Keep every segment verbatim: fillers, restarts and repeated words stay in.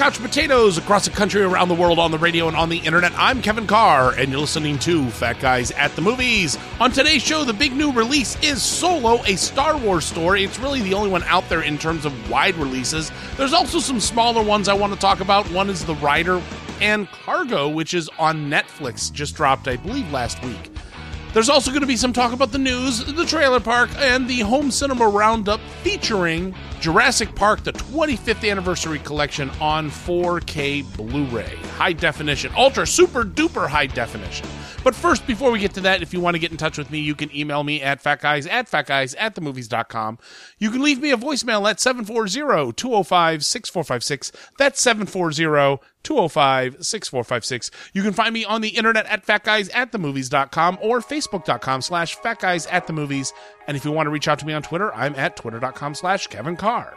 Couch Potatoes across the country, around the world, on the radio, and on the internet. I'm Kevin Carr, and you're listening to Fat Guys at the Movies. On today's show, the big new release is Solo, a Star Wars story. It's really the only one out there in terms of wide releases. There's also some smaller ones I want to talk about. One is The Rider and Cargo, which is on Netflix, just dropped, I believe, last week. There's also going to be some talk about the news, the trailer park, and the home cinema roundup featuring Jurassic Park, the twenty-fifth anniversary collection on four K Blu-ray. High definition, ultra, super duper high definition. But first, before we get to that, if you want to get in touch with me, you can email me at fatguys at fatguys at themovies dot com. You can leave me a voicemail at seven four zero, two zero five, six four five six. That's seven four zero, two zero five, six four five six. You can find me on the internet at fatguys at themovies dot com or facebook.com slash fatguys at the movies. And if you want to reach out to me on Twitter, I'm at twitter.com slash Kevin Carr.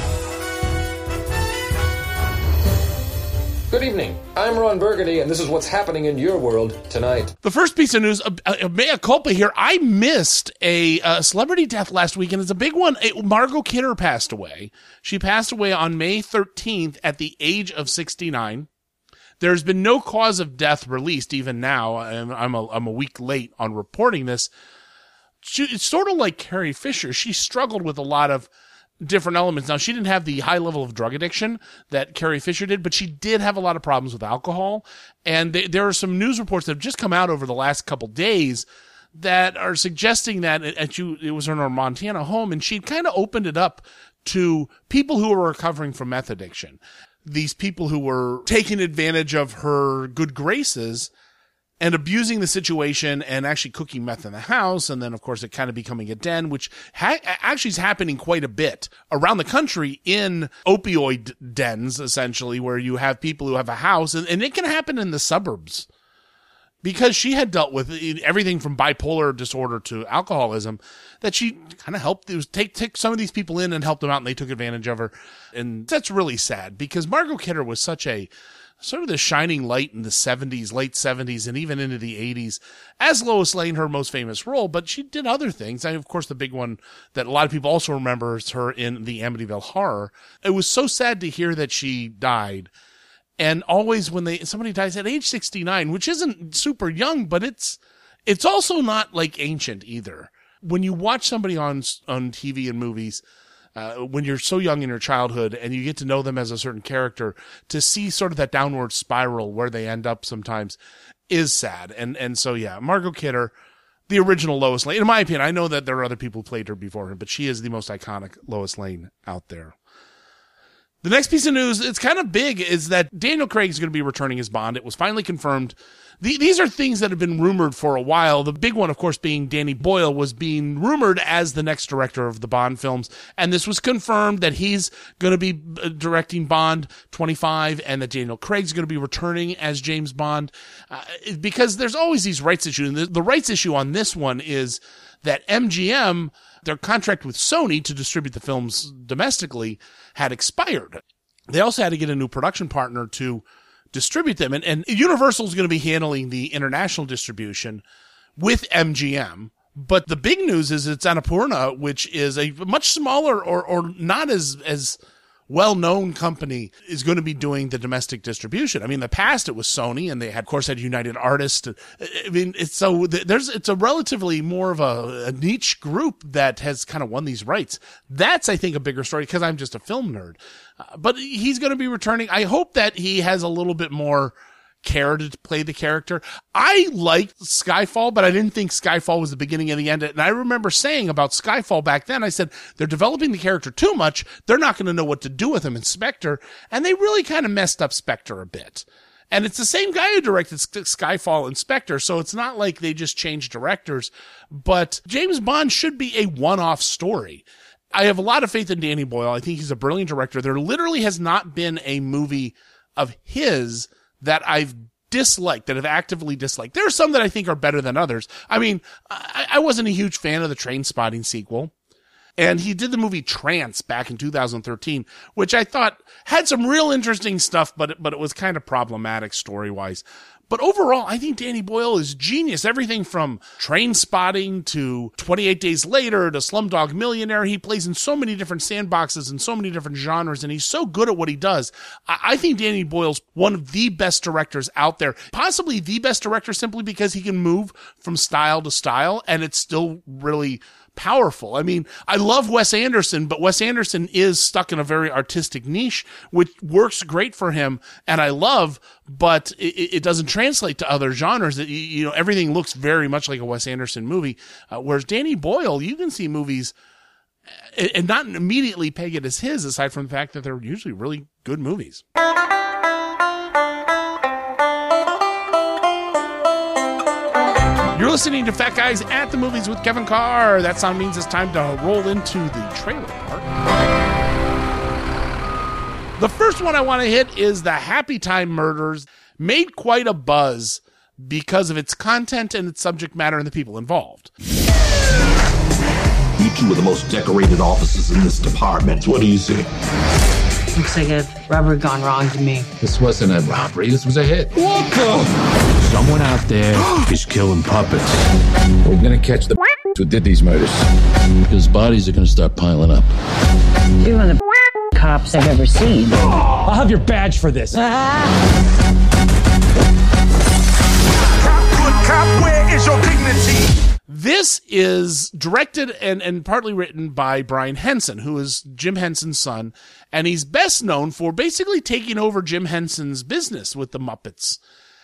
Good evening. I'm Ron Burgundy, and this is what's happening in your world tonight. The first piece of news, a, a mea culpa here. I missed a, a celebrity death last week, and it's a big one. It, Margot Kidder passed away. She passed away on May thirteenth at the age of sixty-nine. There's been no cause of death released even now. I'm, I'm, a, I'm a week late on reporting this. She, it's sort of like Carrie Fisher. She struggled with a lot of different elements. Now, she didn't have the high level of drug addiction that Carrie Fisher did, but she did have a lot of problems with alcohol. And they, there are some news reports that have just come out over the last couple days that are suggesting that at you, it was in her Montana home, and she'd kind of opened it up to people who were recovering from meth addiction. These people who were taking advantage of her good graces and abusing the situation and actually cooking meth in the house. And then, of course, it kind of becoming a den, which ha- actually is happening quite a bit around the country in opioid dens, essentially, where you have people who have a house. And, and it can happen in the suburbs. Because she had dealt with everything from bipolar disorder to alcoholism, that she kind of helped it was take, take some of these people in and helped them out, and they took advantage of her. And that's really sad, because Margot Kidder was such a sort of the shining light in the seventies, late seventies, and even into the eighties, as Lois Lane, her most famous role, but she did other things. And of course, the big one that a lot of people also remember is her in the Amityville Horror. It was so sad to hear that she died. And always when they somebody dies at age sixty-nine, which isn't super young, but it's it's also not like ancient either. When you watch somebody on on T V and movies, uh, when you're so young in your childhood and you get to know them as a certain character, to see sort of that downward spiral where they end up sometimes is sad. And and so yeah, Margot Kidder, the original Lois Lane, in my opinion. I know that there are other people who played her before her, but she is the most iconic Lois Lane out there. The next piece of news, it's kind of big, is that Daniel Craig is going to be returning as Bond. It was finally confirmed. The, these are things that have been rumored for a while. The big one, of course, being Danny Boyle was being rumored as the next director of the Bond films. And this was confirmed that he's going to be directing Bond twenty-five and that Daniel Craig's going to be returning as James Bond. Uh, because there's always these rights issues. And the, the rights issue on this one is that M G M, their contract with Sony to distribute the films domestically, had expired. They also had to get a new production partner to distribute them. And, and Universal is going to be handling the international distribution with M G M. But the big news is it's Annapurna, which is a much smaller or, or not as, as well-known company, is going to be doing the domestic distribution. I mean, in the past it was Sony, and they had, of course, had United Artists. I mean, it's so there's it's a relatively more of a, a niche group that has kind of won these rights. That's, I think, a bigger story, because I'm just a film nerd. Uh, but he's going to be returning. I hope that he has a little bit more care to play the character. I liked Skyfall, but I didn't think Skyfall was the beginning and the end. And I remember saying about Skyfall back then, I said, they're developing the character too much. They're not going to know what to do with him in Spectre. And they really kind of messed up Spectre a bit. And it's the same guy who directed Skyfall and Spectre, so it's not like they just changed directors. But James Bond should be a one-off story. I have a lot of faith in Danny Boyle. I think he's a brilliant director. There literally has not been a movie of his that I've disliked, that I've actively disliked. There are some that I think are better than others. I mean, I, I wasn't a huge fan of the Trainspotting sequel. And he did the movie Trance back in two thousand thirteen, which I thought had some real interesting stuff, but, but it was kind of problematic story-wise. But overall, I think Danny Boyle is genius. Everything from Train Spotting to twenty-eight Days Later to Slumdog Millionaire. He plays in so many different sandboxes and so many different genres, and he's so good at what he does. I, I think Danny Boyle's one of the best directors out there. Possibly the best director simply because he can move from style to style, and it's still really powerful. I mean, I love Wes Anderson, but Wes Anderson is stuck in a very artistic niche, which works great for him, and I love, but it, it doesn't translate to other genres. It, you know, everything looks very much like a Wes Anderson movie, uh, whereas Danny Boyle, you can see movies and not immediately peg it as his, aside from the fact that they're usually really good movies. You're listening to Fat Guys at the Movies with Kevin Carr. That sound means it's time to roll into the trailer part. The first one I want to hit is The Happy Time Murders. Made quite a buzz because of its content and its subject matter and the people involved. You two are the most decorated officers in this department. What do you see? Looks like a robbery gone wrong to me. This wasn't a robbery. This was a hit. What the? Someone out there is killing puppets. We're gonna catch the who did these murders. Because bodies are gonna start piling up. You're one of the cops I've ever seen. I'll have your badge for this. Cop, good cop, where is your dignity? This is directed and, and partly written by Brian Henson, who is Jim Henson's son, and he's best known for basically taking over Jim Henson's business with the Muppets.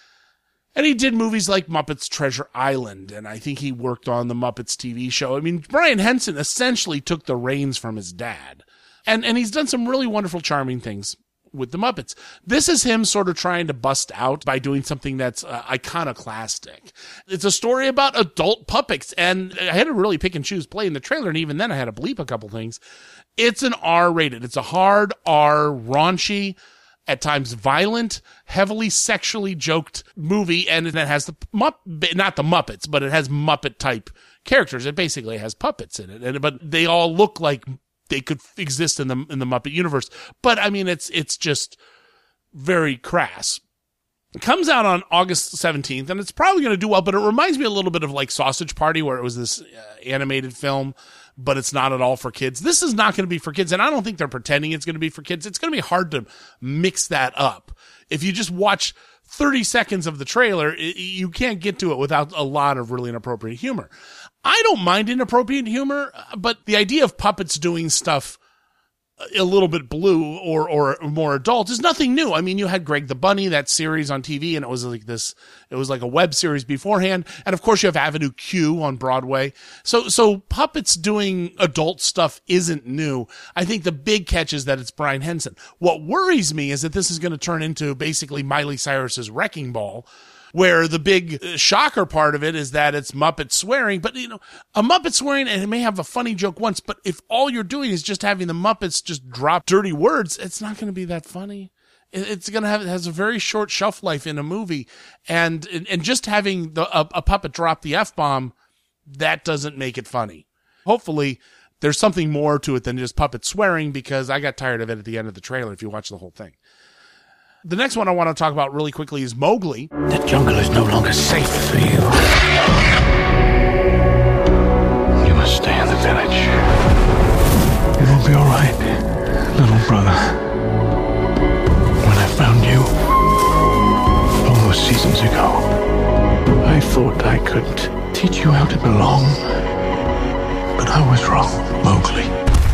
And he did movies like Muppets Treasure Island, and I think he worked on the Muppets T V show. I mean, Brian Henson essentially took the reins from his dad. And and he's done some really wonderful, charming things with the Muppets. This is him sort of trying to bust out by doing something that's uh, iconoclastic. It's a story about adult puppets, and I had to really pick and choose playing the trailer, and even then I had to bleep a couple things. It's an R-rated. It's a hard R, raunchy, at times violent, heavily sexually joked movie, and it has the Mupp- not the Muppets, but it has Muppet-type characters. It basically has puppets in it, and but they all look like they could exist in the in the Muppet universe. But I mean, it's it's just very crass. It comes out on August seventeenth, and it's probably going to do well, but it reminds me a little bit of like Sausage Party, where it was this uh, animated film, but it's not at all for kids. This is not going to be for kids, and I don't think they're pretending it's going to be for kids. It's going to be hard to mix that up. If you just watch thirty seconds of the trailer, it, you can't get to it without a lot of really inappropriate humor. I don't mind inappropriate humor, but the idea of puppets doing stuff a little bit blue or or more adult is nothing new. I mean, you had Greg the Bunny, that series on T V, and it was like this, it was like a web series beforehand. And of course you have Avenue Q on Broadway. So, so puppets doing adult stuff isn't new. I think the big catch is that it's Brian Henson. What worries me is that this is going to turn into basically Miley Cyrus's Wrecking Ball, where the big shocker part of it is that it's Muppet swearing. But, you know, a Muppet swearing, and it may have a funny joke once, but if all you're doing is just having the Muppets just drop dirty words, it's not going to be that funny. It's going to have, it has a very short shelf life in a movie. And, and just having the, a, a puppet drop the F-bomb, that doesn't make it funny. Hopefully there's something more to it than just puppet swearing, because I got tired of it at the end of the trailer if you watch the whole thing. The next one I want to talk about really quickly is Mowgli. The jungle is no longer safe for you. You must stay in the village. It will be all right, little brother. When I found you, all those seasons ago, I thought I could teach you how to belong. But I was wrong, Mowgli.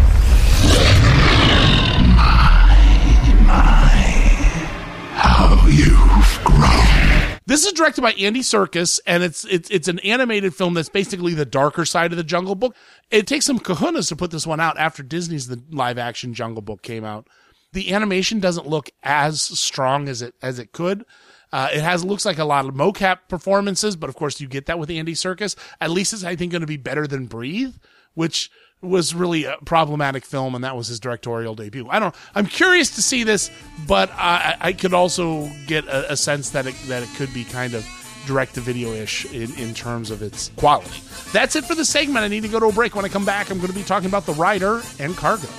How you've grown. This is directed by Andy Serkis, and it's it's it's an animated film that's basically the darker side of the Jungle Book. It takes some kahunas to put this one out after Disney's the live-action Jungle Book came out. The animation doesn't look as strong as it as it could. Uh, it has looks like a lot of mocap performances, but of course you get that with Andy Serkis. At least it's, I think, going to be better than Breathe, which was really a problematic film, and that was his directorial debut. I don't. I'm curious to see this, but I, I could also get a, a sense that it that it could be kind of direct-to-video-ish in, in terms of its quality. That's it for the segment. I need to go to a break. When I come back, I'm going to be talking about The Rider and Cargo.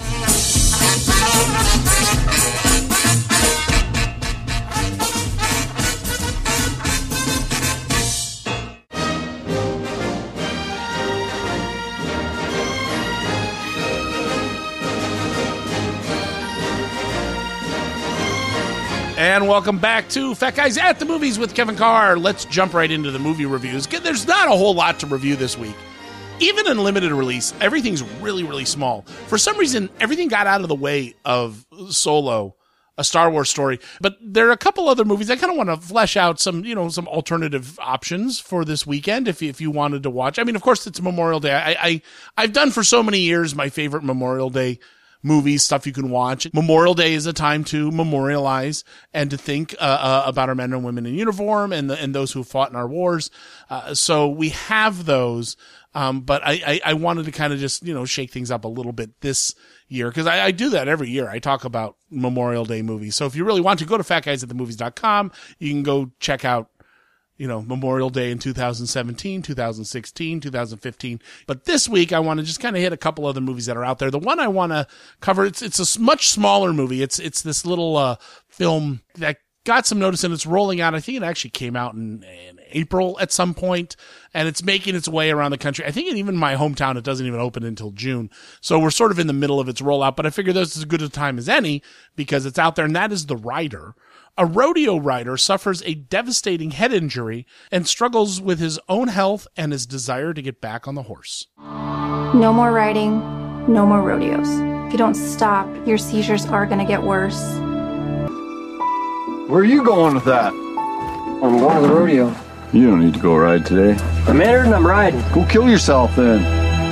And welcome back to Fat Guys at the Movies with Kevin Carr. Let's jump right into the movie reviews. There's not a whole lot to review this week. Even in limited release, everything's really, really small. For some reason, everything got out of the way of Solo, a Star Wars story. But there are a couple other movies. I kind of want to flesh out some, you know, some alternative options for this weekend if you, if you wanted to watch. I mean, of course, it's Memorial Day. I, I, I've done for so many years my favorite Memorial Day movies, stuff you can watch. Memorial Day is a time to memorialize and to think uh, uh, about our men and women in uniform and the, and those who fought in our wars. Uh, so we have those. Um, but I, I, I wanted to kind of just, you know, shake things up a little bit this year because I, I do that every year. I talk about Memorial Day movies. So if you really want to, go to fat guys at the movies dot com. You can go check out, you know, Memorial Day in two thousand seventeen, two thousand sixteen, two thousand fifteen. But this week, I want to just kind of hit a couple other movies that are out there. The one I want to cover, it's, it's a much smaller movie. It's, it's this little, uh, film that got some notice and it's rolling out. I think it actually came out in, in April at some point and it's making its way around the country. I think even in my hometown, it doesn't even open until June. So we're sort of in the middle of its rollout, but I figure this is as good a time as any because it's out there, and that is The Rider. A rodeo rider suffers a devastating head injury and struggles with his own health and his desire to get back on the horse. No more riding, no more rodeos. If you don't stop, your seizures are going to get worse. Where are you going with that? I'm going to the rodeo. You don't need to go ride today. I'm entered and I'm riding. Go kill yourself then.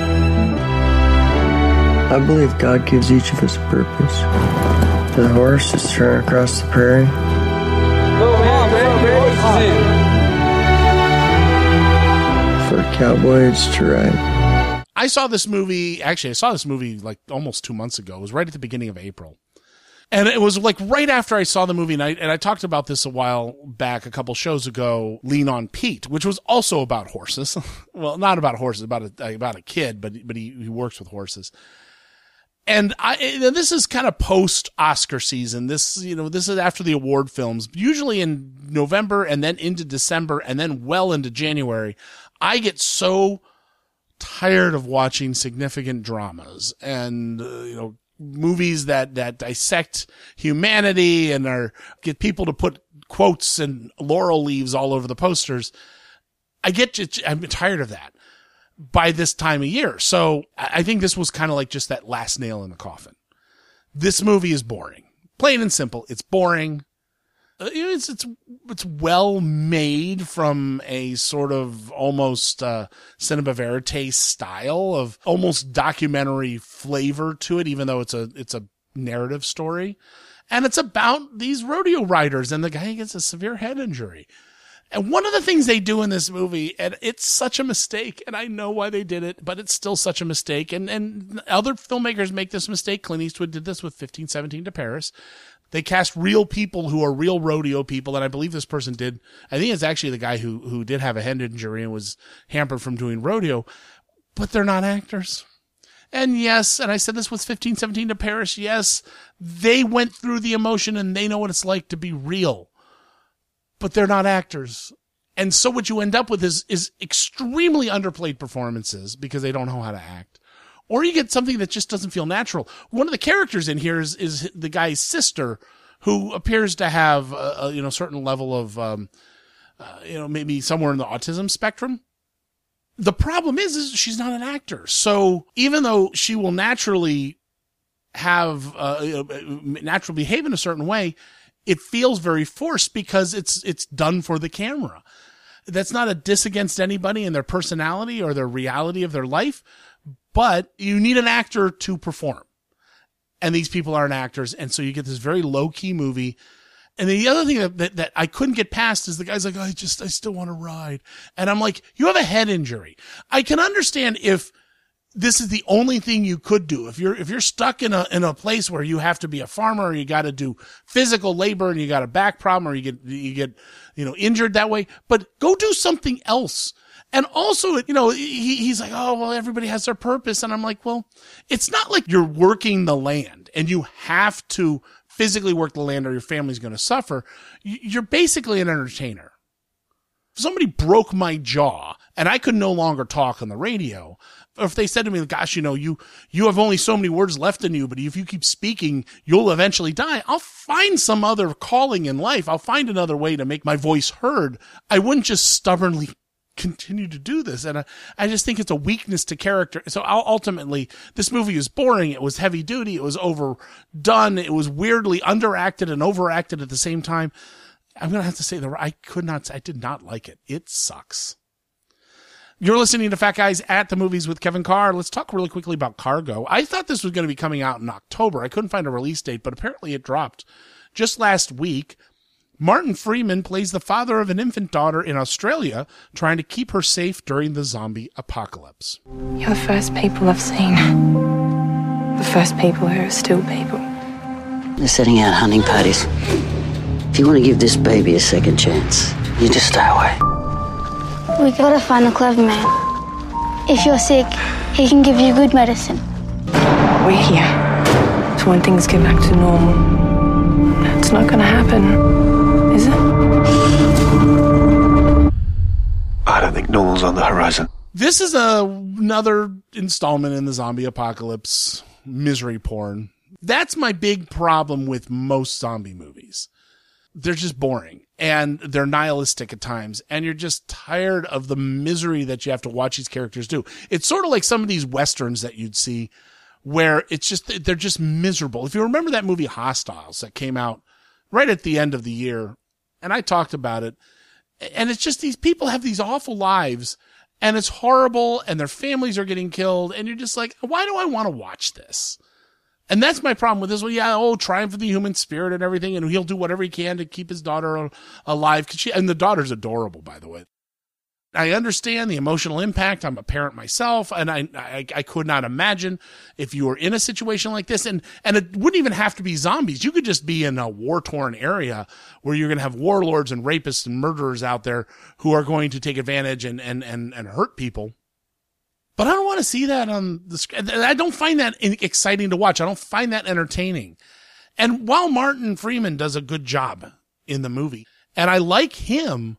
I believe God gives each of us a purpose. The horse is to run across the prairie. Go, man, For a cowboy, it's to ride. I saw this movie, actually, I saw this movie like almost two months ago. It was right at the beginning of April. And it was like right after I saw the movie, and I, and I talked about this a while back, a couple shows ago, Lean on Pete, which was also about horses. Well, not about horses, about a, about a kid, but, but he, he works with horses. And I, and this is kind of post Oscar season. This, you know, this is after the award films, usually in November and then into December and then well into January. I get so tired of watching significant dramas and, uh, you know, movies that, that dissect humanity and are get people to put quotes and laurel leaves all over the posters. I get, I'm tired of that by this time of year. So I think this was kind of like just that last nail in the coffin. This movie is boring, plain and simple. It's boring. It's, it's, it's well made from a sort of almost, uh, cinema verite style of almost documentary flavor to it, even though it's a, it's a narrative story. And it's about these rodeo riders and the guy gets a severe head injury. And one of the things they do in this movie, and it's such a mistake, and I know why they did it, but it's still such a mistake. And, and other filmmakers make this mistake. Clint Eastwood did this with fifteen seventeen to Paris. They cast real people who are real rodeo people, and I believe this person did. I think it's actually the guy who, who did have a head injury and was hampered from doing rodeo, but they're not actors. And yes, and I said this with fifteen seventeen to Paris, yes, they went through the emotion and they know what it's like to be real, but they're not actors. And so what you end up with is, is extremely underplayed performances because they don't know how to act. Or you get something that just doesn't feel natural. One of the characters in here is, is the guy's sister, who appears to have a, a you know, certain level of, um, uh, you know, maybe somewhere in the autism spectrum. The problem is, is she's not an actor. So even though she will naturally have, uh, natural behave in a certain way, it feels very forced because it's, it's done for the camera. That's not a diss against anybody and their personality or their reality of their life. But you need an actor to perform. And these people aren't actors. And so you get this very low key movie. And the other thing that, that, that I couldn't get past is the guy's like, I just, I still want to ride. And I'm like, you have a head injury. I can understand if this is the only thing you could do. If you're, if you're stuck in a, in a place where you have to be a farmer or you got to do physical labor and you got a back problem or you get, you get, you know, injured that way, but go do something else. And also, you know, he, he's like, oh, well, everybody has their purpose. And I'm like, well, it's not like you're working the land and you have to physically work the land or your family's going to suffer. You're basically an entertainer. If somebody broke my jaw and I could no longer talk on the radio, or if they said to me, gosh, you know, you, you have only so many words left in you, but if you keep speaking, you'll eventually die. I'll find some other calling in life. I'll find another way to make my voice heard. I wouldn't just stubbornly continue to do this. And I, I just think it's a weakness to character. So I'll, ultimately, this movie is boring. It was heavy duty. It was overdone. It was weirdly underacted and overacted at the same time. I'm going to have to say that I could not, I did not like it. It sucks. You're listening to Fat Guys at the Movies with Kevin Carr. Let's talk really quickly about Cargo. I thought this was going to be coming out in October. I couldn't find a release date, but apparently it dropped just last week. Martin Freeman plays the father of an infant daughter in Australia, trying to keep her safe during the zombie apocalypse. You're the first people I've seen. The first people who are still people. They're setting out hunting parties. If you want to give this baby a second chance, you just stay away. We gotta find a clever man. If you're sick, he can give you good medicine. We're here. So when things get back to normal, that's not gonna happen. Is it? I don't think normal's on the horizon. This is a, another installment in the zombie apocalypse misery porn. That's my big problem with most zombie movies. They're just boring and they're nihilistic at times. And you're just tired of the misery that you have to watch these characters do. It's sort of like some of these Westerns that you'd see where it's just, they're just miserable. If you remember that movie Hostiles that came out right at the end of the year, and I talked about it, and it's just these people have these awful lives, and it's horrible, and their families are getting killed, and you're just like, why do I want to watch this? And that's my problem with this one. Yeah, oh, triumph of the human spirit and everything, and he'll do whatever he can to keep his daughter alive. 'Cause she, and the daughter's adorable, by the way. I understand the emotional impact. I'm a parent myself, and I, I I could not imagine if you were in a situation like this. And and it wouldn't even have to be zombies. You could just be in a war-torn area where you're going to have warlords and rapists and murderers out there who are going to take advantage and and and, and hurt people. But I don't want to see that on the screen. I don't find that exciting to watch. I don't find that entertaining. And while Martin Freeman does a good job in the movie, and I like him,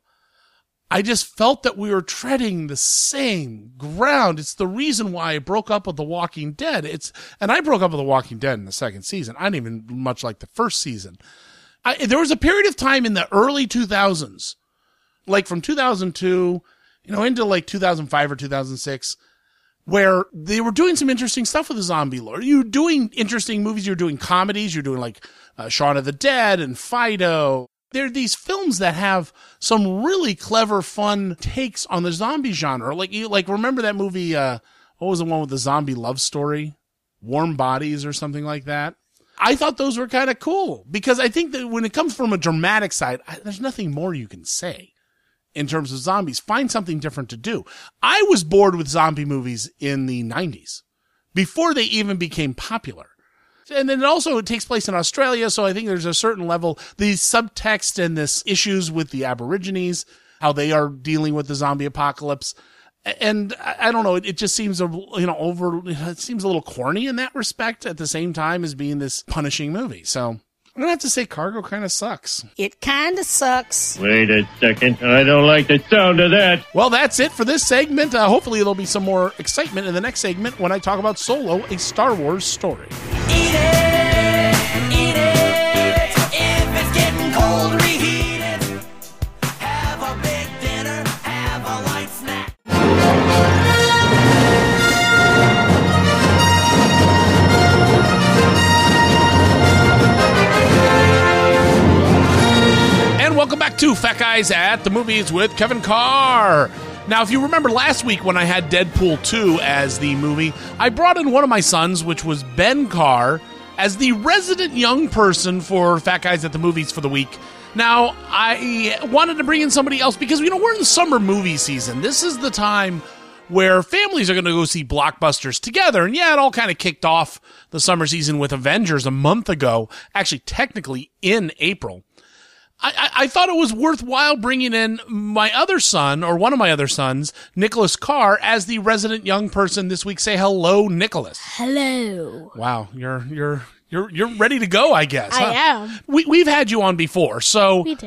I just felt that we were treading the same ground. It's the reason why I broke up with The Walking Dead. It's, and I broke up with The Walking Dead in the second season. I didn't even much like the first season. I, there was a period of time in the early two thousands, like from two thousand two, you know, into like two thousand five or two thousand six, where they were doing some interesting stuff with the zombie lore. You were doing interesting movies. You're doing comedies. You're doing like uh, Shaun of the Dead and Fido. There are these films that have some really clever, fun takes on the zombie genre. Like, you like remember that movie, uh, what was the one with the zombie love story? Warm Bodies or something like that. I thought those were kind of cool because I think that when it comes from a dramatic side, I, there's nothing more you can say in terms of zombies. Find something different to do. I was bored with zombie movies in the nineties before they even became popular. And then also it takes place in Australia, so I think there's a certain level, the subtext and this issues with the Aborigines, how they are dealing with the zombie apocalypse. And I don't know, it just seems, a, you know, over, it seems a little corny in that respect at the same time as being this punishing movie. So I'm going to have to say Cargo kind of sucks. It kind of sucks. Wait a second. I don't like the sound of that. Well, that's it for this segment. Uh, hopefully there'll be some more excitement in the next segment when I talk about Solo, a Star Wars story. Eat it, eat it. If it's getting cold, reheat it. Have a big dinner, have a light snack. And welcome back to Fat Guys at the Movies with Kevin Carr. Now, if you remember last week when I had Deadpool two as the movie, I brought in one of my sons, which was Ben Carr, as the resident young person for Fat Guys at the Movies for the week. Now, I wanted to bring in somebody else because, you know, we're in the summer movie season. This is the time where families are going to go see blockbusters together. And yeah, it all kind of kicked off the summer season with Avengers a month ago, actually technically in April. I, I thought it was worthwhile bringing in my other son, or one of my other sons, Nicholas Carr, as the resident young person this week. Say hello, Nicholas. Hello. Wow, you're you're you're you're ready to go, I guess. I huh? am. We we've had you on before, so we did.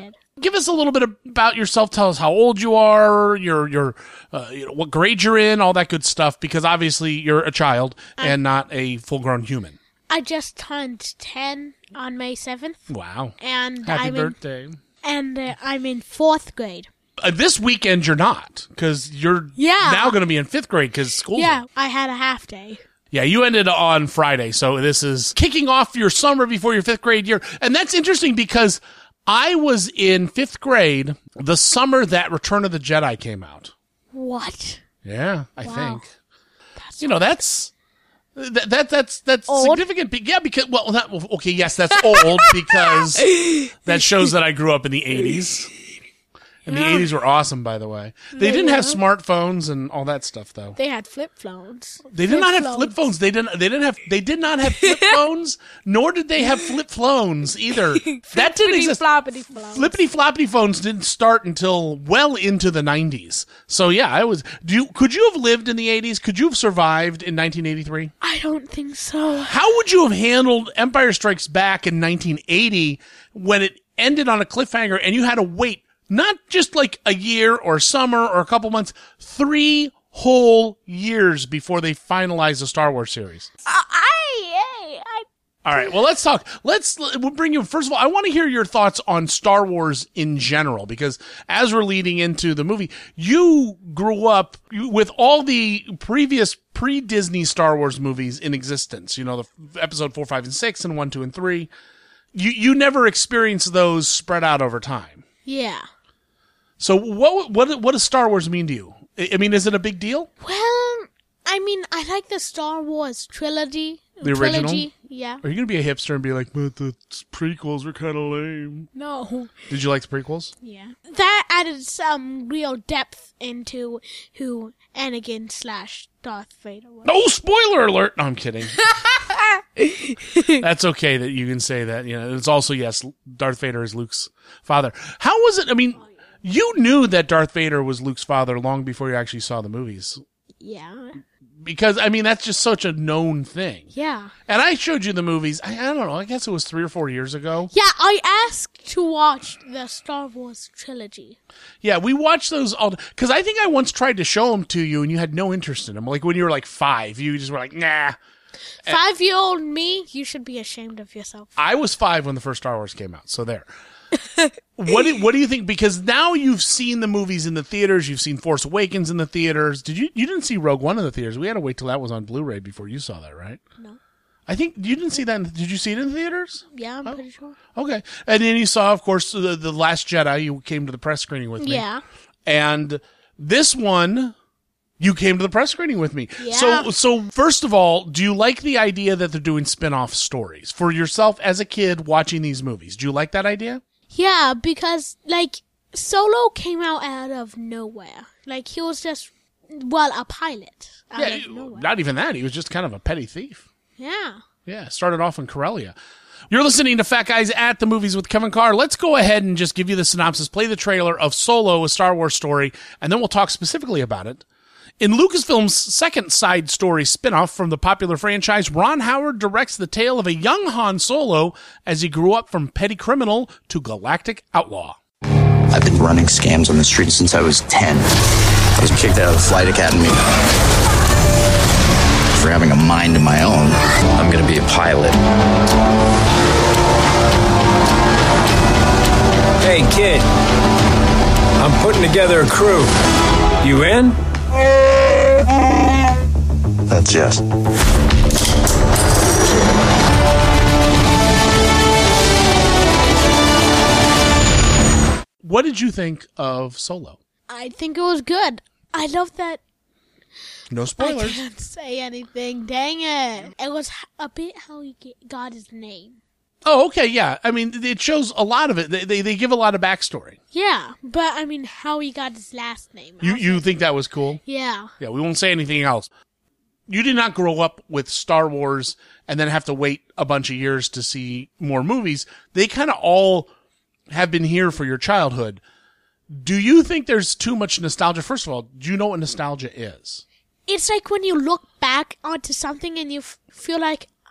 give us a little bit about yourself. Tell us how old you are, your your uh, you know, what grade you're in, all that good stuff. Because obviously you're a child I'm, and not a full-grown human. I just turned ten on May seventh. Wow! And happy I'm birthday! In, and uh, I'm in fourth grade. Uh, this weekend you're not, because you're yeah. now going to be in fifth grade because school's Yeah, in. I had a half day. Yeah, you ended on Friday, so this is kicking off your summer before your fifth grade year. And that's interesting because I was in fifth grade the summer that Return of the Jedi came out. What? Yeah, I wow. think. That's you know, that's that, that that's that's old? significant. Yeah, because well, that, okay, yes, that's old because that shows that I grew up in the eighties. And yeah. the eighties were awesome, by the way. They, they didn't were. have smartphones and all that stuff, though. They had flip phones. They did flip not have phones. flip phones. They didn't. They didn't have. They did not have flip phones, nor did they have flip phones either. That didn't exist. Floppity phones. Flippity floppity phones didn't start until well into the nineties. So yeah, I was. Do you? Could you have lived in the eighties? Could you have survived in nineteen eighty-three? I don't think so. How would you have handled Empire Strikes Back in nineteen eighty when it ended on a cliffhanger and you had to wait? Not just like a year or summer or a couple months, three whole years before they finalize the Star Wars series. Uh, I, I, all right, well, let's talk. Let's we'll bring you. First of all, I want to hear your thoughts on Star Wars in general, because as we're leading into the movie, you grew up with all the previous pre-Disney Star Wars movies in existence. You know, the episode four, five, and six, and one, two, and three. You you never experienced those spread out over time. Yeah. So what what what does Star Wars mean to you? I mean, is it a big deal? Well, I mean, I like the Star Wars trilogy. The original? Trilogy, yeah. Are you going to be a hipster and be like, but the prequels were kind of lame? No. Did you like the prequels? Yeah. That added some real depth into who Anakin slash Darth Vader was. No, spoiler alert! No, I'm kidding. That's okay that you can say that. You know, it's also, yes, Darth Vader is Luke's father. How was it? I mean, you knew that Darth Vader was Luke's father long before you actually saw the movies. Yeah. Because, I mean, that's just such a known thing. Yeah. And I showed you the movies, I, I don't know, I guess it was three or four years ago. Yeah, I asked to watch the Star Wars trilogy. Yeah, we watched those all, because I think I once tried to show them to you and you had no interest in them. Like when you were like five, you just were like, nah. Five-year-old me, you should be ashamed of yourself. I was five when the first Star Wars came out, so there. What do, what do you think? Because now you've seen the movies in the theaters. You've seen Force Awakens in the theaters. Did you? You didn't see Rogue One in the theaters. We had to wait till that was on Blu-ray before you saw that, right? No. I think you didn't see that. In, did you see it in the theaters? Yeah, I'm oh. pretty sure. Okay. And then you saw, of course, the, the Last Jedi. You came to the press screening with me. Yeah. And this one, you came to the press screening with me. Yeah. So, so first of all, do you like the idea that they're doing spin-off stories for yourself as a kid watching these movies? Do you like that idea? Yeah, because, like, Solo came out out of nowhere. Like, he was just, well, a pilot out yeah, of nowhere. Not even that. He was just kind of a petty thief. Yeah. Yeah, started off in Corellia. You're listening to Fat Guys at the Movies with Kevin Carr. Let's go ahead and just give you the synopsis, play the trailer of Solo, a Star Wars story, and then we'll talk specifically about it. In Lucasfilm's second side story spinoff from the popular franchise, Ron Howard directs the tale of a young Han Solo as he grew up from petty criminal to galactic outlaw. I've been running scams on the street since I was ten. I was kicked out of the flight academy for having a mind of my own. I'm gonna be a pilot. Hey, kid. I'm putting together a crew. You in? That's yes. What did you think of Solo? I think it was good. I love that. No spoilers. I can't say anything. Dang it. It was a bit how he got his name. Oh, okay, yeah. I mean, it shows a lot of it. They they, they give a lot of backstory. Yeah, but I mean, how he got his last name. You you think that was cool? Yeah. Yeah, we won't say anything else. You did not grow up with Star Wars and then have to wait a bunch of years to see more movies. They kind of all have been here for your childhood. Do you think there's too much nostalgia? First of all, do you know what nostalgia is? It's like when you look back onto something and you f- feel like,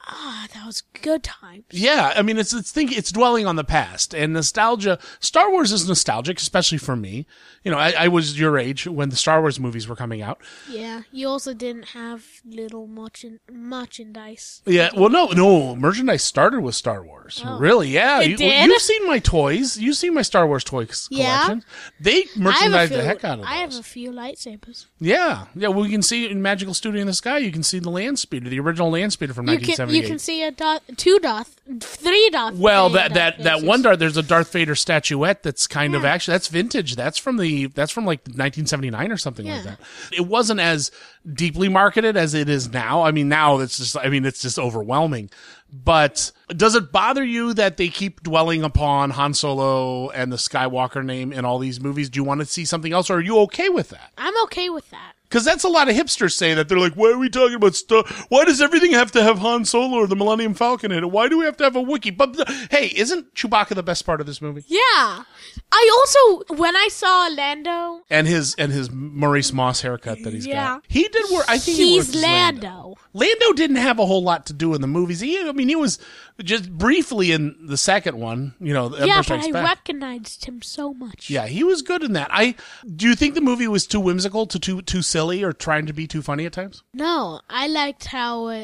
ah, that was good times. Yeah, I mean, it's it's think it's dwelling on the past and nostalgia. Star Wars is nostalgic, especially for me. You know, I, I was your age when the Star Wars movies were coming out. Yeah, you also didn't have little merchan- merchandise. Yeah, well, no, no, merchandise started with Star Wars. Oh. Really? Yeah, It you, did? you've seen my toys. You've seen my Star Wars toys Yeah. collection. They I have a merchandise few- the heck out of I those. have a few lightsabers. Yeah, yeah. Well, you can see in Magical Studio in the Sky. You can see the Land Speeder, the original Land Speeder from You nineteen can seventy-eight. you can see a Darth, two Darth, three Darth. Well, Vader that that that faces. one Darth, there's a Darth Vader statuette that's kind of actually that's vintage. That's from the that's from like nineteen seventy-nine or something like Yeah. that. It wasn't as deeply marketed as it is now. I mean, now it's just I mean it's just overwhelming. But does it bother you that they keep dwelling upon Han Solo and the Skywalker name in all these movies? Do you want to see something else, or are you okay with that? I'm okay with that. Because that's a lot of hipsters say that. They're like, why are we talking about stuff? Why does everything have to have Han Solo or the Millennium Falcon in it? Why do we have to have a Wookiee? But hey, isn't Chewbacca the best part of this movie? Yeah. I also, when I saw Lando, And his and his Maurice Moss haircut that he's Yeah. got. He did work. I think he he's worked as Lando. Lando. Lando didn't have a whole lot to do in the movies. He, I mean, he was just briefly in the second one. You know, The Yeah, Empire but Strikes I Back. recognized him so much. Yeah, he was good in that. I do you think the movie was too whimsical, to too too silly, or trying to be too funny at times? No, I liked how uh,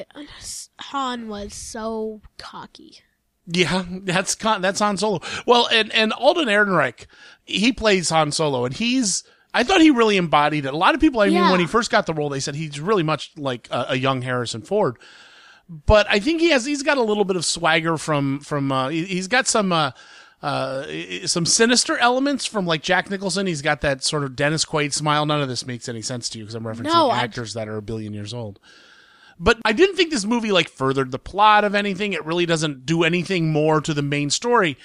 Han was so cocky. Yeah, that's Con- that's Han Solo. Well, and and Alden Ehrenreich, he plays Han Solo, and he's. I thought he really embodied it. A lot of people, I mean, Yeah. when he first got the role, they said he's really much like a, a young Harrison Ford. But I think he has. He's got a little bit of swagger from from. Uh, he, he's got some. Uh, uh, some sinister elements from like Jack Nicholson. He's got that sort of Dennis Quaid smile. None of this makes any sense to you because I'm referencing No, I- actors that are a billion years old. But I didn't think this movie like furthered the plot of anything. It really doesn't do anything more to the main story.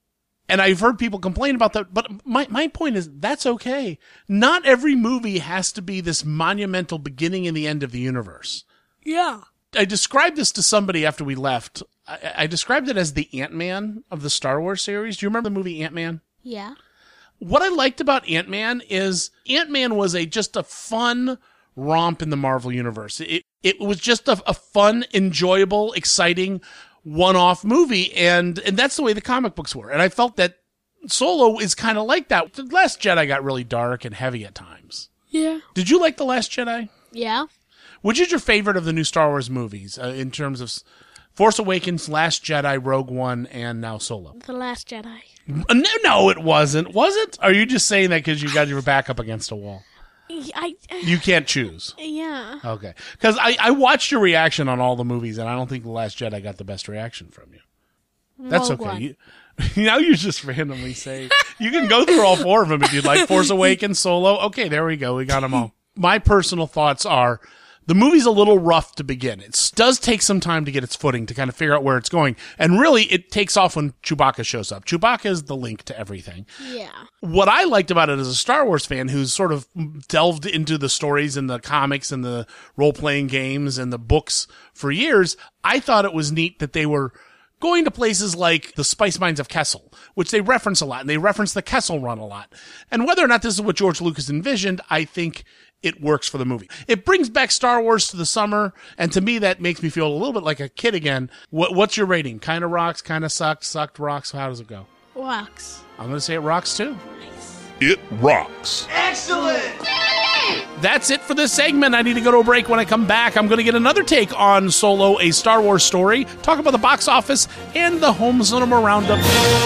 And I've heard people complain about that, but my, my point is that's okay. Not every movie has to be this monumental beginning and the end of the universe. Yeah. I described this to somebody after we left. I, I described it as the Ant-Man of the Star Wars series. Do you remember the movie Ant-Man? Yeah. What I liked about Ant-Man is Ant-Man was a just a fun romp in the Marvel universe. It it was just a, a fun, enjoyable, exciting one-off movie, and and that's the way the comic books were. And I felt that Solo is kind of like that. The Last Jedi got really dark and heavy at times. Yeah. Did you like The Last Jedi? Yeah. Which is your favorite of the new Star Wars movies uh, in terms of Force Awakens, Last Jedi, Rogue One, and now Solo? The Last Jedi. No, no, it wasn't. Was it? Are you just saying that because you got your back up against a wall? I, You can't choose. yeah. Okay. Because I, I watched your reaction on all the movies, and I don't think The Last Jedi got the best reaction from you. That's Rogue okay. One. You, now you just randomly say. You can go through all four of them if you'd like. Force Awakens, Solo. Okay, there we go. We got them all. My personal thoughts are the movie's a little rough to begin. It does take some time to get its footing, to kind of figure out where it's going. And really, it takes off when Chewbacca shows up. Chewbacca is the link to everything. Yeah. What I liked about it as a Star Wars fan who's sort of delved into the stories and the comics and the role-playing games and the books for years, I thought it was neat that they were going to places like the Spice Mines of Kessel, which they reference a lot, and they reference the Kessel Run a lot. And whether or not this is what George Lucas envisioned, I think it works for the movie. It brings back Star Wars to the summer, and to me, that makes me feel a little bit like a kid again. What, what's your rating? Kind of rocks, kind of sucked, sucked, rocks? How does it go? Rocks. I'm going to say it rocks, too. It rocks. Excellent! That's it for this segment. I need to go to a break. When I come back, I'm going to get another take on Solo, a Star Wars story, talk about the box office and the home cinema roundup.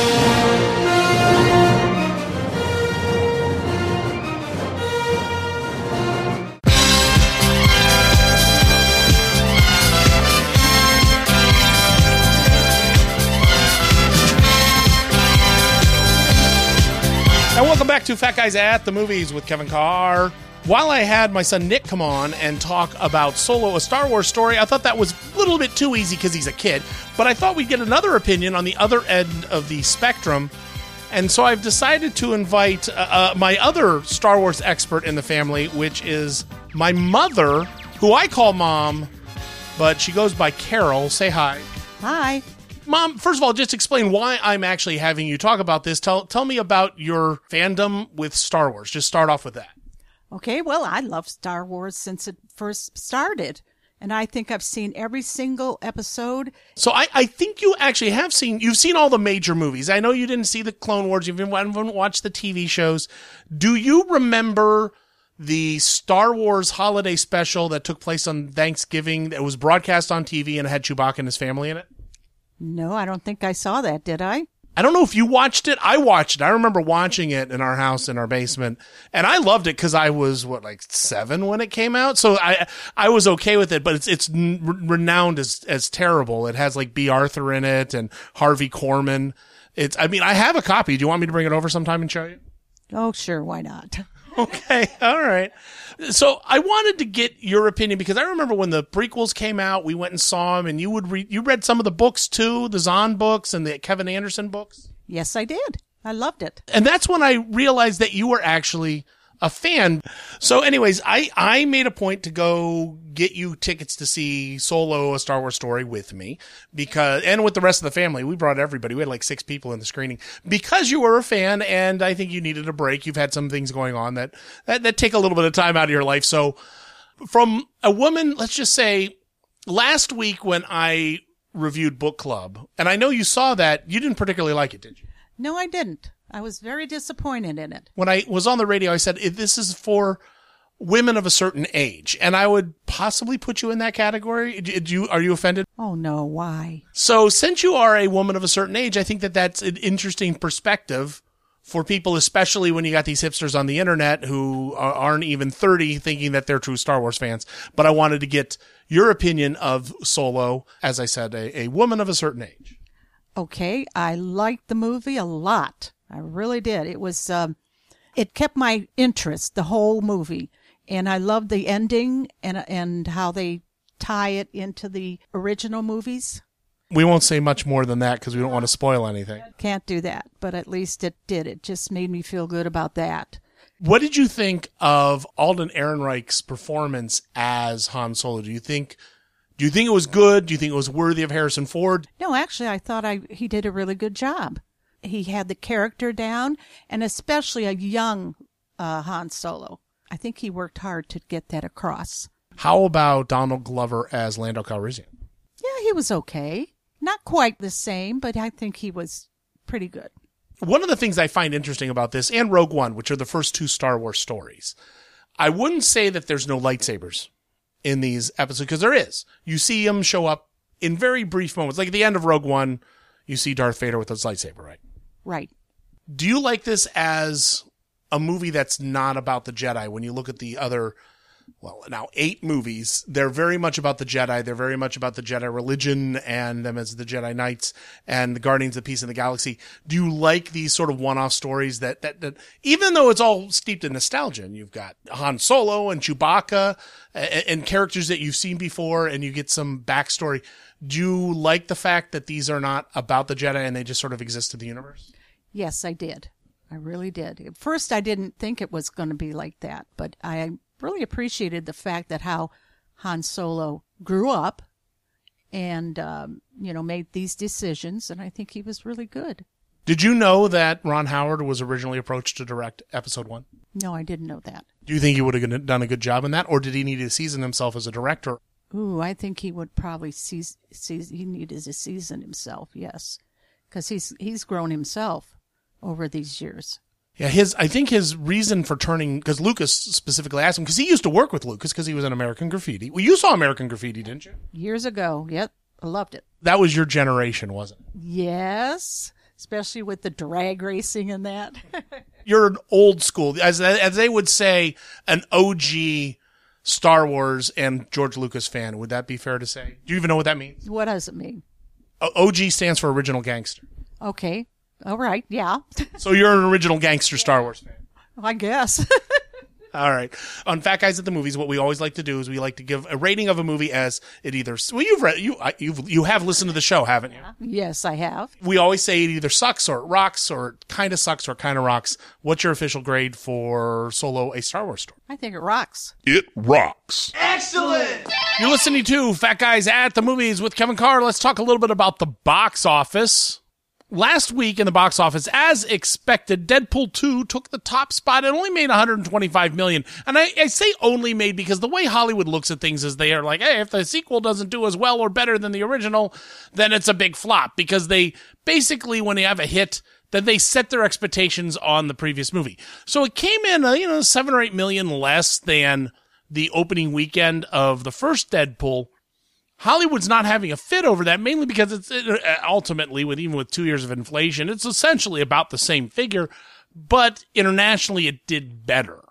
And welcome back to Fat Guys at the Movies with Kevin Carr. While I had my son Nick come on and talk about Solo, a Star Wars story, I thought that was a little bit too easy because he's a kid. But I thought we'd get another opinion on the other end of the spectrum. And so I've decided to invite uh, uh, my other Star Wars expert in the family, which is my mother, who I call Mom, but she goes by Carol. Say hi. Hi. Mom, first of all, just explain why I'm actually having you talk about this. Tell tell me about your fandom with Star Wars. Just start off with that. Okay, well, I love Star Wars since it first started. And I think I've seen every single episode. So I, I think you actually have seen, you've seen all the major movies. I know you didn't see the Clone Wars. You haven't watched the T V shows. Do you remember the Star Wars holiday special that took place on Thanksgiving that was broadcast on T V and it had Chewbacca and his family in it? No, I don't think I saw that, did I? I don't know if you watched it. I watched it. I remember watching it in our house, in our basement, and I loved it because I was, what, like seven when it came out? So I I was okay with it, but it's it's renowned as, as terrible. It has, like, B. Arthur in it and Harvey Korman. It's, I mean, I have a copy. Do you want me to bring it over sometime and show you? Oh, sure. Why not? Okay. All right. So I wanted to get your opinion because I remember when the prequels came out, we went and saw them, and you would read, you read some of the books too, the Zahn books and the Kevin Anderson books. Yes, I did. I loved it. And that's when I realized that you were actually a fan. So anyways, I, I made a point to go get you tickets to see Solo, A Star Wars Story with me because, and with the rest of the family. We brought everybody. We had like six people in the screening because you were a fan and I think you needed a break. You've had some things going on that, that, that take a little bit of time out of your life. So from a woman, let's just say last week when I reviewed Book Club, and I know you saw that, you didn't particularly like it, did you? No, I didn't. I was very disappointed in it. When I was on the radio, I said, this is for women of a certain age. And I would possibly put you in that category. Do you, are you offended? Oh, no. Why? So since you are a woman of a certain age, I think that that's an interesting perspective for people, especially when you got these hipsters on the internet who aren't even thirty thinking that they're true Star Wars fans. But I wanted to get your opinion of Solo, as I said, a, a woman of a certain age. Okay. I liked the movie a lot. I really did. It was, um, it kept my interest, the whole movie. And I loved the ending and, and how they tie it into the original movies. We won't say much more than that because we don't want to spoil anything. Can't do that, but at least it did. It just made me feel good about that. What did you think of Alden Ehrenreich's performance as Han Solo? Do you think, do you think it was good? Do you think it was worthy of Harrison Ford? No, actually, I thought I he did a really good job. He had the character down, and especially a young uh, Han Solo. I think he worked hard to get that across. How about Donald Glover as Lando Calrissian? Yeah, he was okay. Not quite the same, but I think he was pretty good. One of the things I find interesting about this, and Rogue One, which are the first two Star Wars stories, I wouldn't say that there's no lightsabers in these episodes, because there is. You see them show up in very brief moments. Like at the end of Rogue One, you see Darth Vader with his lightsaber, right? Right. Do you like this as a movie that's not about the Jedi? When you look at the other, well, now eight movies, they're very much about the Jedi. They're very much about the Jedi religion and them as the Jedi Knights and the Guardians of Peace in the Galaxy. Do you like these sort of one-off stories that, that, that even though it's all steeped in nostalgia, and you've got Han Solo and Chewbacca and, and characters that you've seen before and you get some backstory, do you like the fact that these are not about the Jedi and they just sort of exist in the universe? Yes, I did. I really did. At first, I didn't think it was going to be like that, but I really appreciated the fact that how Han Solo grew up and, um, you know, made these decisions, and I think he was really good. Did you know that Ron Howard was originally approached to direct episode one? No, I didn't know that. Do you think he would have done a good job in that, or did he need to season himself as a director? Ooh, I think he would probably season, season, he needed to season himself, yes, because he's he's grown himself over these years. Yeah, his I think his reason for turning, because Lucas specifically asked him, because he used to work with Lucas because he was in American Graffiti. Well, you saw American Graffiti, didn't you? Years ago, yep, I loved it. That was your generation, wasn't it? Yes, especially with the drag racing and that. You're an old school, as as they would say, an O G Star Wars and George Lucas fan. Would that be fair to say? Do you even know what that means? What does it mean? O- OG stands for original gangster. Okay. All right. Yeah. So you're an original gangster Star Wars fan. I guess. All right. On Fat Guys at the Movies, what we always like to do is we like to give a rating of a movie as it either, well, you've read, you, you've, you have listened to the show, haven't you? Yes, I have. We always say it either sucks or it rocks or it kind of sucks or it kind of rocks. What's your official grade for Solo, A Star Wars Story? I think it rocks. It rocks. Excellent! You're listening to Fat Guys at the Movies with Kevin Carr. Let's talk a little bit about the box office. Last week in the box office, as expected, Deadpool two took the top spot. It only made one hundred twenty-five million dollars. And I, I say only made because the way Hollywood looks at things is they are like, hey, if the sequel doesn't do as well or better than the original, then it's a big flop. Because they basically, when they have a hit, then they set their expectations on the previous movie. So it came in, uh, you know, seven or eight million less than the opening weekend of the first Deadpool. Hollywood's not having a fit over that, mainly because it's it, ultimately, with even with two years of inflation, it's essentially about the same figure, but internationally it did better.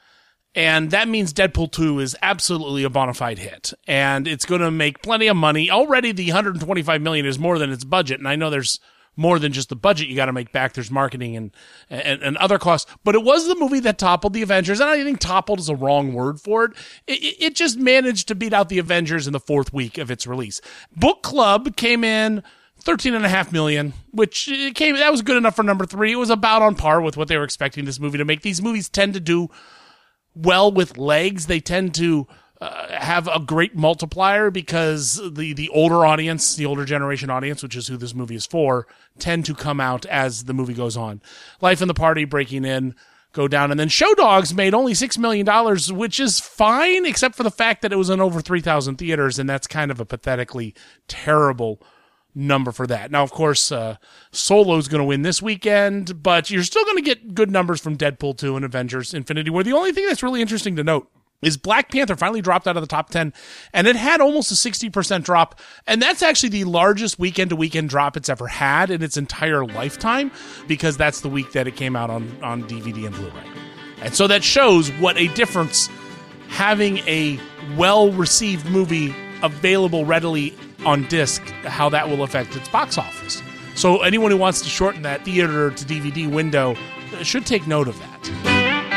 And that means Deadpool two is absolutely a bona fide hit, and it's going to make plenty of money. Already the one hundred twenty-five million dollars is more than its budget, and I know there's more than just the budget you got to make back. There's marketing and, and and other costs. But it was the movie that toppled the Avengers, and I think toppled is a wrong word for it. It, it just managed to beat out the Avengers in the fourth week of its release. Book Club came in thirteen and a half million, which it came that was good enough for number three. It was about on par with what they were expecting this movie to make. These movies tend to do well with legs. They tend to Uh, have a great multiplier because the, the older audience, the older generation audience, which is who this movie is for, tend to come out as the movie goes on. Life and the Party breaking in, go down. And then Show Dogs made only six million dollars, which is fine, except for the fact that it was in over three thousand theaters, and that's kind of a pathetically terrible number for that. Now, of course, uh, Solo's going to win this weekend, but you're still going to get good numbers from Deadpool two and Avengers Infinity War. The only thing that's really interesting to note is Black Panther finally dropped out of the top ten, and it had almost a sixty percent drop, and that's actually the largest weekend-to-weekend drop it's ever had in its entire lifetime, because that's the week that it came out on, on D V D and Blu-ray. And so that shows what a difference having a well-received movie available readily on disc, how that will affect its box office. So anyone who wants to shorten that theater to D V D window should take note of that.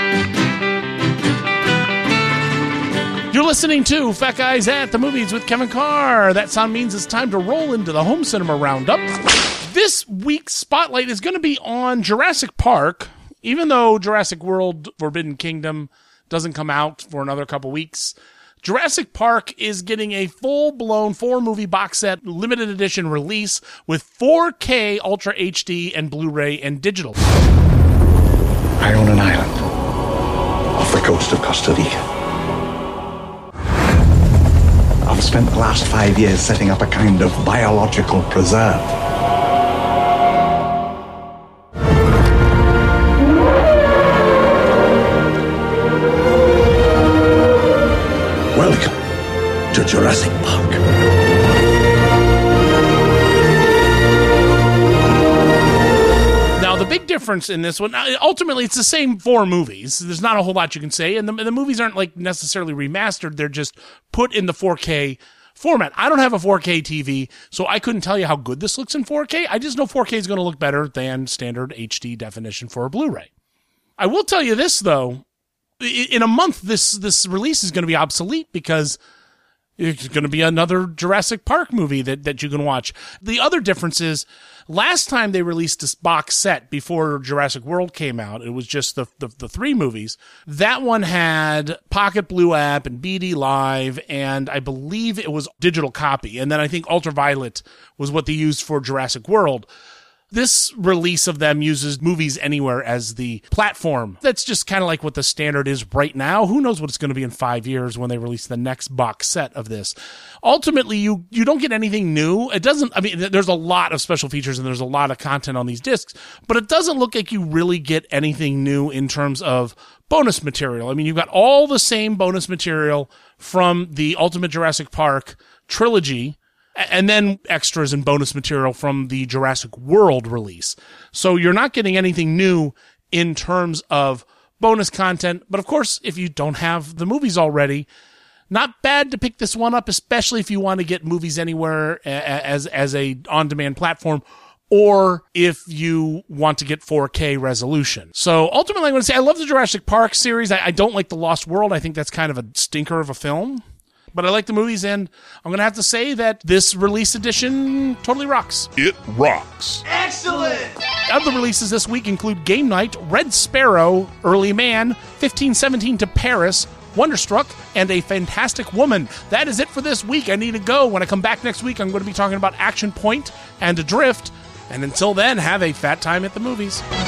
You're listening to Fat Guys at the Movies with Kevin Carr. That sound means it's time to roll into the home cinema roundup. This week's spotlight is going to be on Jurassic Park. Even though Jurassic World Forbidden Kingdom doesn't come out for another couple weeks, Jurassic Park is getting a full-blown four-movie box set limited edition release with four K Ultra H D and Blu-ray and digital. I own an island off the coast of Costa Rica. I've spent the last five years setting up a kind of biological preserve. Welcome to Jurassic Park. Now, the big difference in this one, ultimately, it's the same four movies. There's not a whole lot you can say, and the, the movies aren't like necessarily remastered. They're just put in the four K format. I don't have a four K T V, so I couldn't tell you how good this looks in four K. I just know four K is going to look better than standard H D definition for a Blu-ray. I will tell you this, though. In a month, this, this release is going to be obsolete because it's going to be another Jurassic Park movie that, that you can watch. The other difference is, last time they released this box set before Jurassic World came out, it was just the, the, the three movies. That one had Pocket Blue app and B D Live, and I believe it was digital copy. And then I think Ultraviolet was what they used for Jurassic World. This release of them uses Movies Anywhere as the platform. That's just kind of like what the standard is right now. Who knows what it's going to be in five years when they release the next box set of this. Ultimately, you, you don't get anything new. It doesn't, I mean, there's a lot of special features and there's a lot of content on these discs, but it doesn't look like you really get anything new in terms of bonus material. I mean, you've got all the same bonus material from the Ultimate Jurassic Park trilogy, and then extras and bonus material from the Jurassic World release. So you're not getting anything new in terms of bonus content. But of course, if you don't have the movies already, not bad to pick this one up, especially if you want to get Movies Anywhere as, as a on-demand platform, or if you want to get four K resolution. So ultimately, I'm going to say I love the Jurassic Park series. I, I don't like The Lost World. I think that's kind of a stinker of a film. But I like the movies, and I'm going to have to say that this release edition totally rocks. It rocks. Excellent! Other releases this week include Game Night, Red Sparrow, Early Man, fifteen seventeen to Paris, Wonderstruck, and A Fantastic Woman. That is it for this week. I need to go. When I come back next week, I'm going to be talking about Action Point and Adrift. And until then, have a fat time at the movies.